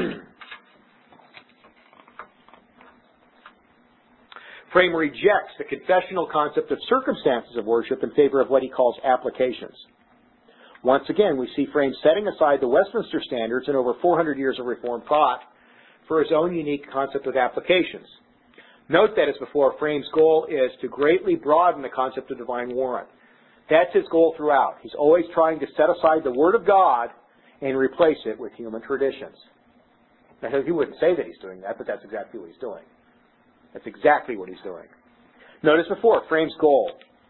Frame rejects the confessional concept of circumstances of worship in favor of what he calls applications. Once again, we see Frame setting aside the Westminster Standards and over 400 years of Reformed thought for his own unique concept of applications. Note that, as before, Frame's goal is to greatly broaden the concept of divine warrant. That's his goal throughout. He's always trying to set aside the Word of God and replace it with human traditions. Now, he wouldn't say that he's doing that, but that's exactly what he's doing. That's exactly what he's doing. Notice before, Frame's goal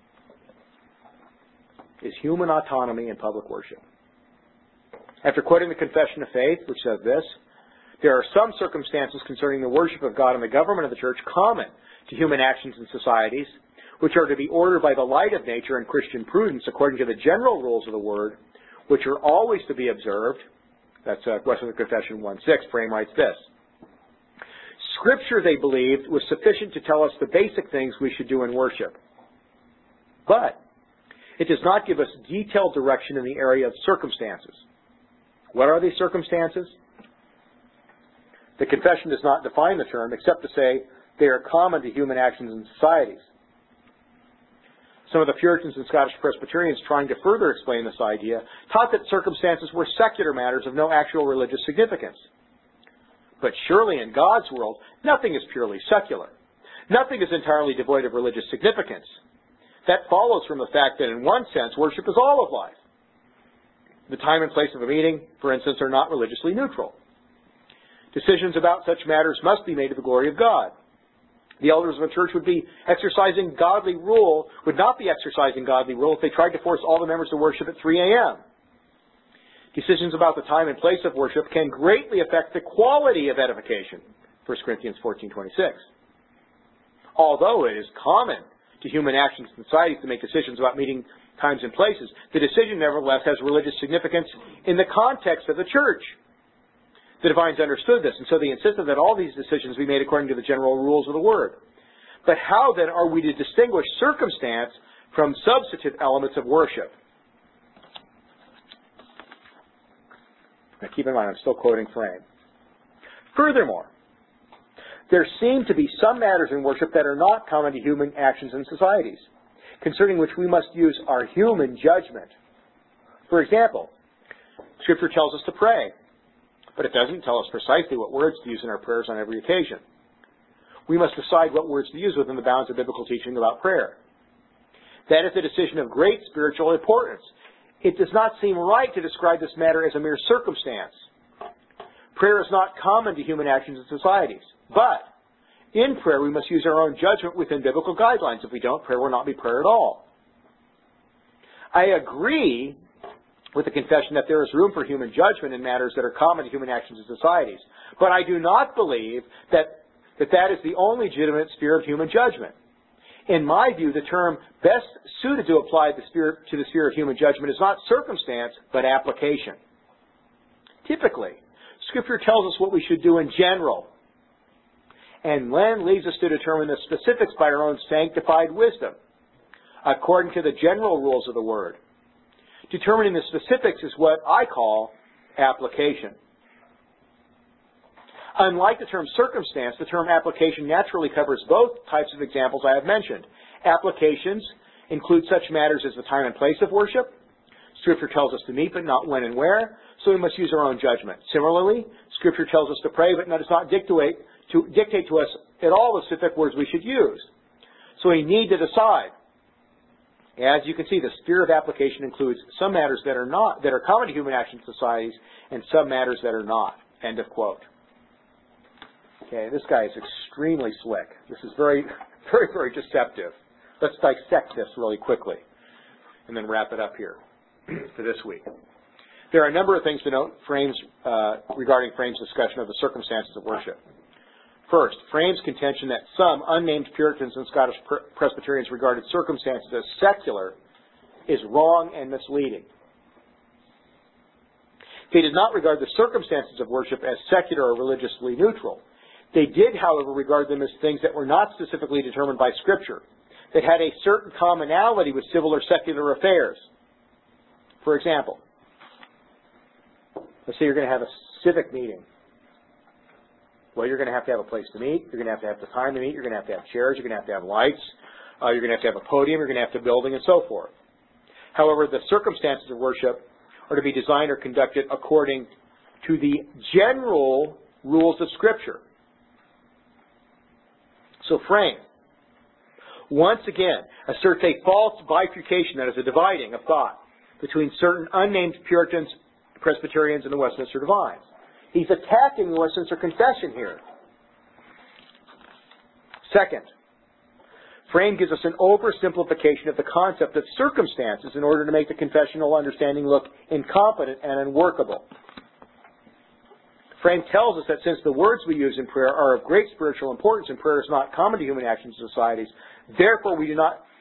is human autonomy in public worship. After quoting the Confession of Faith, which says this, there are some circumstances concerning the worship of God and the government of the church common to human actions and societies, which are to be ordered by the light of nature and Christian prudence according to the general rules of the Word, which are always to be observed. That's Westminster Confession 1:6. Frame writes this. Scripture, they believed, was sufficient to tell us the basic things we should do in worship. But it does not give us detailed direction in the area of circumstances. What are these circumstances? The Confession does not define the term except to say they are common to human actions and societies. Some of the Puritans and Scottish Presbyterians, trying to further explain this idea, taught that circumstances were secular matters of no actual religious significance. But surely in God's world, nothing is purely secular. Nothing is entirely devoid of religious significance. That follows from the fact that in one sense, worship is all of life. The time and place of a meeting, for instance, are not religiously neutral. Decisions about such matters must be made to the glory of God. The elders of a church would not be exercising godly rule if they tried to force all the members to worship at 3 a.m. Decisions about the time and place of worship can greatly affect the quality of edification, 1 Corinthians 14:26. Although it is common to human actions and societies to make decisions about meeting times and places, the decision nevertheless has religious significance in the context of the church. The divines understood this, and so they insisted that all these decisions be made according to the general rules of the Word. But how then are we to distinguish circumstance from substantive elements of worship? Now keep in mind, I'm still quoting Frame. Furthermore, there seem to be some matters in worship that are not common to human actions and societies, concerning which we must use our human judgment. For example, Scripture tells us to pray, but it doesn't tell us precisely what words to use in our prayers on every occasion. We must decide what words to use within the bounds of biblical teaching about prayer. That is a decision of great spiritual importance. It does not seem right to describe this matter as a mere circumstance. Prayer is not common to human actions and societies. But in prayer, we must use our own judgment within biblical guidelines. If we don't, prayer will not be prayer at all. I agree with the confession that there is room for human judgment in matters that are common to human actions and societies. But I do not believe that is the only legitimate sphere of human judgment. In my view, the term best suited to apply to the sphere of human judgment is not circumstance, but application. Typically, Scripture tells us what we should do in general, and then leaves us to determine the specifics by our own sanctified wisdom, according to the general rules of the Word. Determining the specifics is what I call application. Unlike the term circumstance, the term application naturally covers both types of examples I have mentioned. Applications include such matters as the time and place of worship. Scripture tells us to meet, but not when and where, so we must use our own judgment. Similarly, Scripture tells us to pray, but does not dictate to us at all the specific words we should use. So we need to decide. As you can see, the sphere of application includes some matters that are common to human action societies, and some matters that are not. End of quote. Okay, this guy is extremely slick. This is very, very, very deceptive. Let's dissect this really quickly, and then wrap it up here for this week. There are a number of things to note regarding Frame's discussion of the circumstances of worship. First, Frame's contention that some unnamed Puritans and Scottish Presbyterians regarded circumstances as secular is wrong and misleading. They did not regard the circumstances of worship as secular or religiously neutral. They did, however, regard them as things that were not specifically determined by Scripture, that had a certain commonality with civil or secular affairs. For example, let's say you're going to have a civic meeting. Well, you're going to have a place to meet. You're going to have the time to meet. You're going to have chairs. You're going to have lights. You're going to have a podium. You're going to have a building and so forth. However, the circumstances of worship are to be designed or conducted according to the general rules of Scripture. So Frame, once again, asserts a false bifurcation, that is a dividing of thought, between certain unnamed Puritans, Presbyterians, and the Westminster Divines. He's attacking the Westminster Confession here. Second, Frame gives us an oversimplification of the concept of circumstances in order to make the confessional understanding look incompetent and unworkable. Frame tells us that since the words we use in prayer are of great spiritual importance and prayer is not common to human action societies, therefore we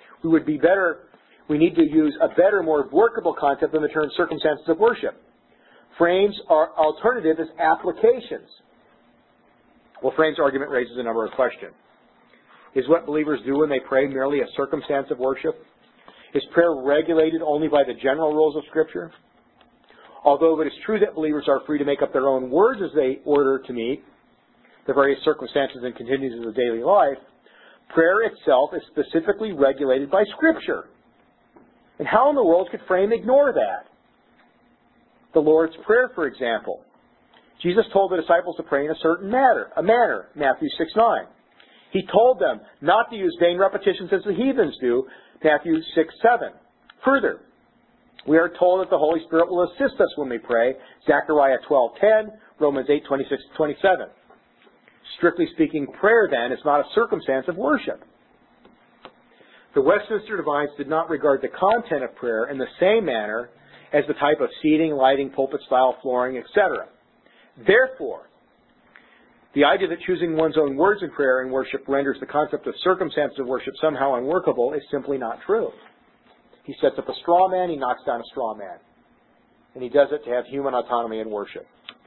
need to use a better, more workable concept than the term circumstances of worship. Frame's alternative is applications. Well, Frame's argument raises a number of questions. Is what believers do when they pray merely a circumstance of worship? Is prayer regulated only by the general rules of Scripture? Although it is true that believers are free to make up their own words as they order to meet the various circumstances and contingencies of daily life, prayer itself is specifically regulated by Scripture. And how in the world could Frame ignore that? The Lord's Prayer, for example. Jesus told the disciples to pray in a certain manner, Matthew 6:9. He told them not to use vain repetitions as the heathens do, Matthew 6:7. Further, we are told that the Holy Spirit will assist us when we pray, Zechariah 12:10, Romans 8:26-27. Strictly speaking, prayer, then, is not a circumstance of worship. The Westminster Divines did not regard the content of prayer in the same manner as the type of seating, lighting, pulpit-style flooring, etc. Therefore, the idea that choosing one's own words in prayer and worship renders the concept of circumstances of worship somehow unworkable is simply not true. He sets up a straw man, he knocks down a straw man. And he does it to have human autonomy in worship.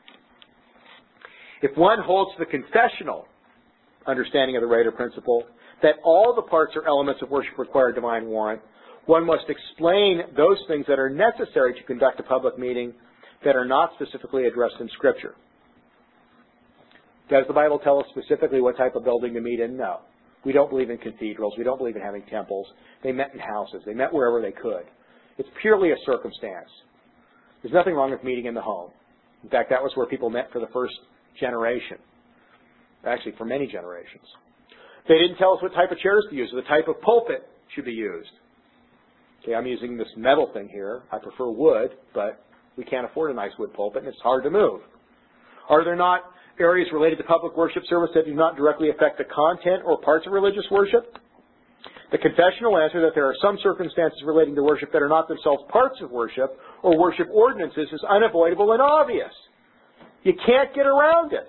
If one holds the confessional understanding of the Rader principle, that all the parts or elements of worship require divine warrant, one must explain those things that are necessary to conduct a public meeting that are not specifically addressed in Scripture. Does the Bible tell us specifically what type of building to meet in? No. We don't believe in cathedrals. We don't believe in having temples. They met in houses. They met wherever they could. It's purely a circumstance. There's nothing wrong with meeting in the home. In fact, that was where people met for the first generation. Actually, for many generations. They didn't tell us what type of chairs to use or the type of pulpit should be used. Okay, I'm using this metal thing here. I prefer wood, but we can't afford a nice wood pulpit, and it's hard to move. Are there not areas related to public worship service that do not directly affect the content or parts of religious worship? The confession will answer that there are some circumstances relating to worship that are not themselves parts of worship or worship ordinances is unavoidable and obvious. You can't get around it.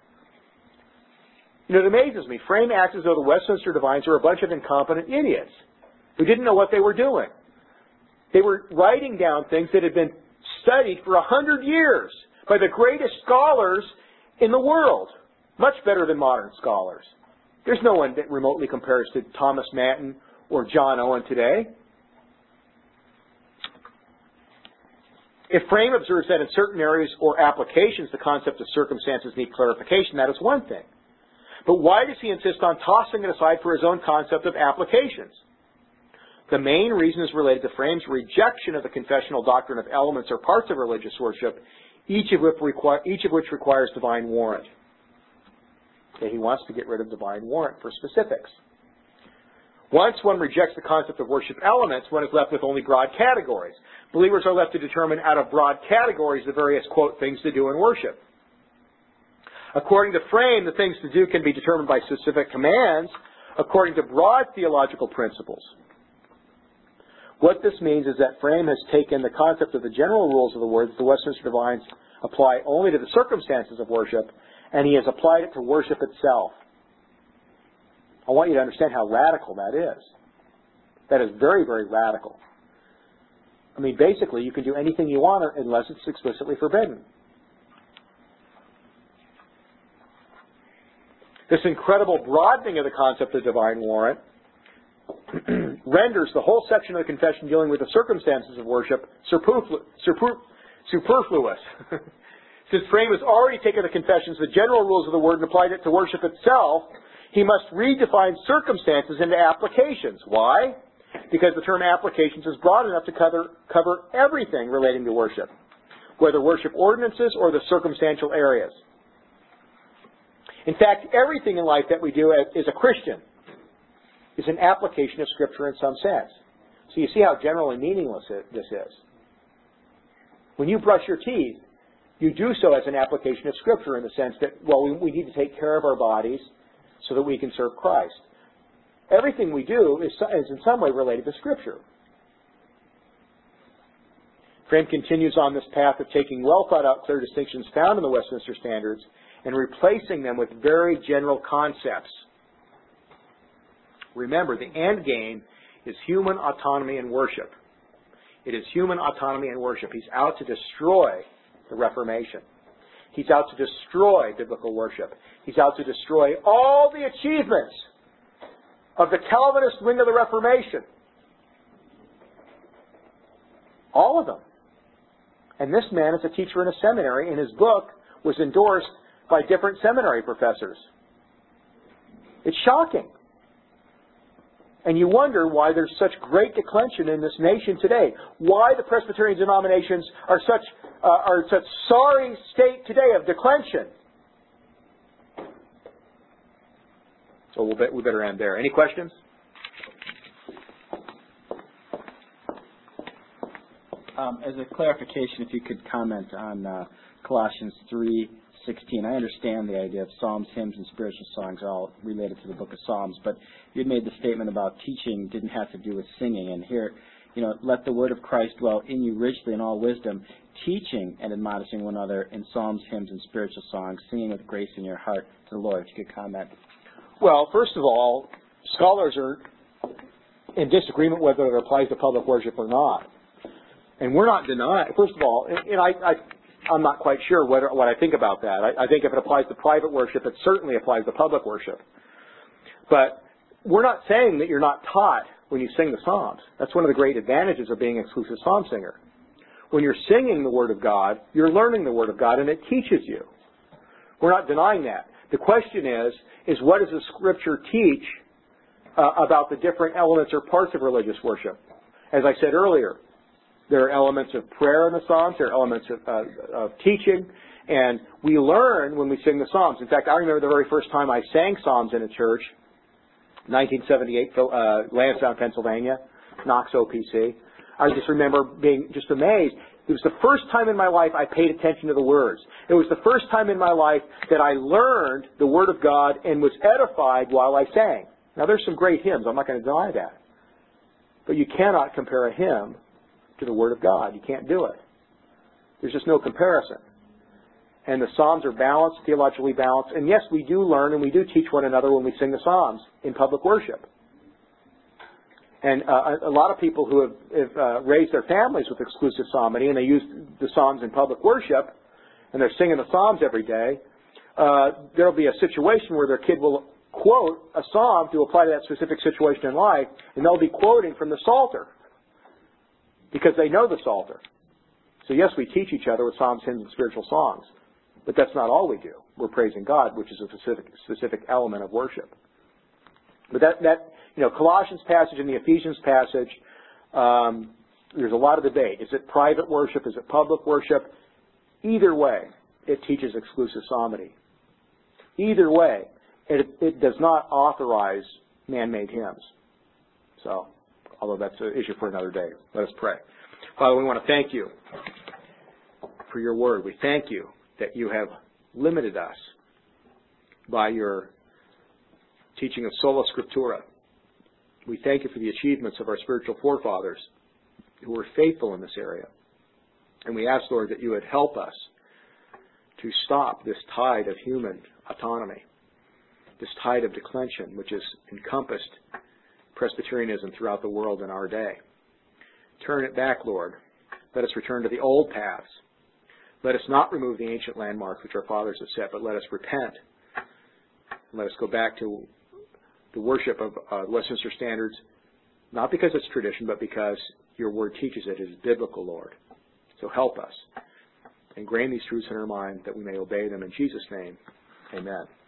You know, it amazes me. Frame acts as though the Westminster Divines are a bunch of incompetent idiots who didn't know what they were doing. They were writing down things that had been studied for 100 years by the greatest scholars in the world, much better than modern scholars. There's no one that remotely compares to Thomas Manton or John Owen today. If Frame observes that in certain areas or applications the concept of circumstances need clarification, that is one thing. But why does he insist on tossing it aside for his own concept of applications? The main reason is related to Frame's rejection of the confessional doctrine of elements or parts of religious worship, each of which requires divine warrant. Okay, he wants to get rid of divine warrant for specifics. Once one rejects the concept of worship elements, one is left with only broad categories. Believers are left to determine out of broad categories the various, quote, things to do in worship. According to Frame, the things to do can be determined by specific commands according to broad theological principles. What this means is that Frame has taken the concept of the general rules of the Word that the Westminster Divines apply only to the circumstances of worship, and he has applied it to worship itself. I want you to understand how radical that is. That is very, very radical. I mean, basically, you can do anything you want unless it's explicitly forbidden. This incredible broadening of the concept of divine warrant renders the whole section of the confession dealing with the circumstances of worship superfluous. Since Frame has already taken the confession's the general rules of the Word and applied it to worship itself, he must redefine circumstances into applications. Why? Because the term applications is broad enough to cover everything relating to worship, whether worship ordinances or the circumstantial areas. In fact, everything in life that we do as a Christian is an application of Scripture in some sense. So you see how general and meaningless this is. When you brush your teeth, you do so as an application of Scripture in the sense that, well, we need to take care of our bodies so that we can serve Christ. Everything we do is in some way related to Scripture. Frame continues on this path of taking well-thought-out, clear distinctions found in the Westminster Standards and replacing them with very general concepts. Remember, the end game is human autonomy and worship. It is human autonomy and worship. He's out to destroy the Reformation. He's out to destroy biblical worship. He's out to destroy all the achievements of the Calvinist wing of the Reformation. All of them. And this man is a teacher in a seminary, and his book was endorsed by different seminary professors. It's shocking. And you wonder why there's such great declension in this nation today. Why the Presbyterian denominations are such sorry state today of declension. So we better end there. Any questions? As a clarification, if you could comment on Colossians 3:16. I understand the idea of psalms, hymns, and spiritual songs are all related to the book of Psalms, but you had made the statement about teaching didn't have to do with singing. And here, let the word of Christ dwell in you richly in all wisdom, teaching and admonishing one another in psalms, hymns, and spiritual songs, singing with grace in your heart to the Lord. If you could comment. Well, first of all, scholars are in disagreement whether it applies to public worship or not. And we're not denying, first of all, and I'm not quite sure what I think about that. I think if it applies to private worship, it certainly applies to public worship. But we're not saying that you're not taught when you sing the Psalms. That's one of the great advantages of being an exclusive psalm singer. When you're singing the Word of God, you're learning the Word of God, and it teaches you. We're not denying that. The question is what does the Scripture teach about the different elements or parts of religious worship? As I said earlier, there are elements of prayer in the Psalms. There are elements of teaching. And we learn when we sing the Psalms. In fact, I remember the very first time I sang Psalms in a church, 1978, Lansdowne, Pennsylvania, Knox OPC. I just remember being just amazed. It was the first time in my life I paid attention to the words. It was the first time in my life that I learned the Word of God and was edified while I sang. Now, there's some great hymns. I'm not going to deny that. But you cannot compare a hymn to the Word of God. You can't do it. There's just no comparison. And the Psalms are balanced, theologically balanced. And yes, we do learn and we do teach one another when we sing the Psalms in public worship. And a lot of people who have raised their families with exclusive psalmody and they use the Psalms in public worship, and they're singing the Psalms every day, there'll be a situation where their kid will quote a psalm to apply to that specific situation in life, and they'll be quoting from the Psalter because they know the Psalter. So yes, we teach each other with psalms, hymns, and spiritual songs, but that's not all we do. We're praising God, which is a specific element of worship. But that Colossians passage and the Ephesians passage, there's a lot of debate. Is it private worship? Is it public worship? Either way, it teaches exclusive psalmody. Either way, it does not authorize man-made hymns. So, although that's an issue for another day, let us pray. Father, we want to thank you for your word. We thank you that you have limited us by your teaching of sola scriptura. We thank you for the achievements of our spiritual forefathers who were faithful in this area. And we ask, Lord, that you would help us to stop this tide of human autonomy, this tide of declension which has encompassed Presbyterianism throughout the world in our day. Turn it back, Lord. Let us return to the old paths. Let us not remove the ancient landmarks which our fathers have set, but let us repent. And let us go back to the worship of Westminster Standards, not because it's tradition, but because your word teaches it is biblical, Lord. So help us. Ingrain these truths in our mind that we may obey them in Jesus' name. Amen.